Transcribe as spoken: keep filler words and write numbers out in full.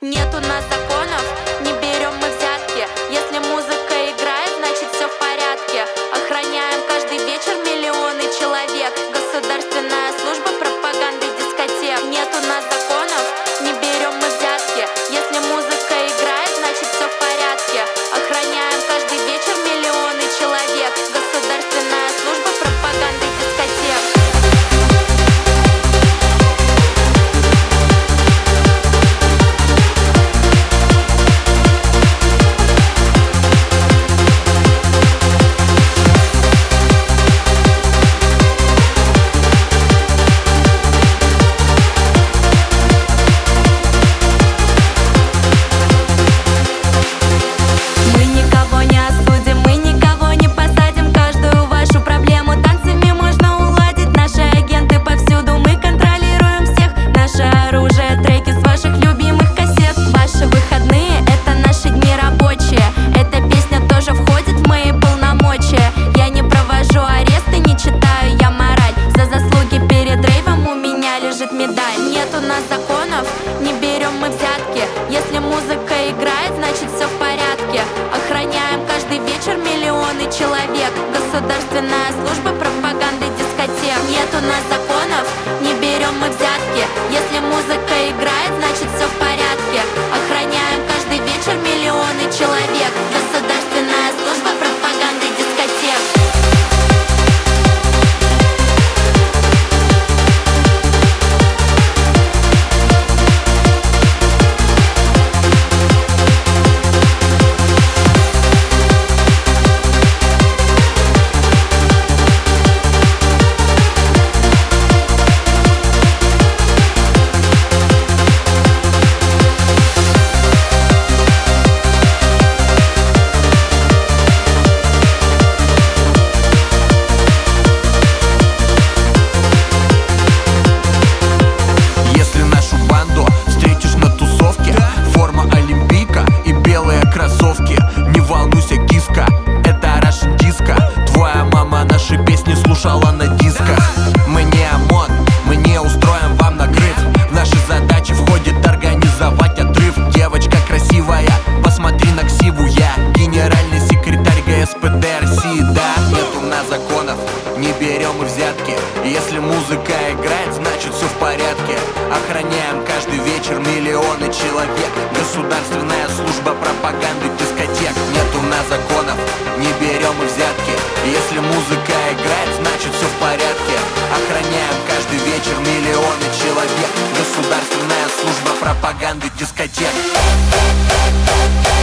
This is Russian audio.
Нет у нас законов, не берем мы взятки. Если музыка играет, значит все в порядке. Охраняем каждый вечер миллионы человек. Государственная служба пропаганды дискотек. Нет у нас законов, не берем мы взятки. Если музыка играет, значит все в порядке. Охраняем каждый вечер миллионы человек. Государственная служба пропаганды дискотек. Нет у нас законов, не берем мы взятки. Если музыка играет, значит все в порядке. Охраняем каждый вечер миллионы человек. Государственная служба пропаганды дискотек. Нет у нас законов, не берем мы взятки. Если музыка играет, значит все в порядке. Охраняем каждый вечер миллионы человек. Государственная служба пропаганды дискотек. Слушала на дисках. Мы не ОМОН, мы не устроим вам накрыв. В наши задачи входит организовать отрыв. Девочка красивая, посмотри на ксиву. Я генеральный секретарь ГСПД России. Да, нет у нас законов, не берем мы взятки. Если музыка играет, значит все в порядке. Охраняем каждый вечер миллионы человек. Государственная служба пропаганды дискотек. Нет у нас законов, не берем мы взятки. Если музыка играет, значит все в порядке. Охраняем каждый вечер миллионы человек. Государственная служба пропаганды дискотек.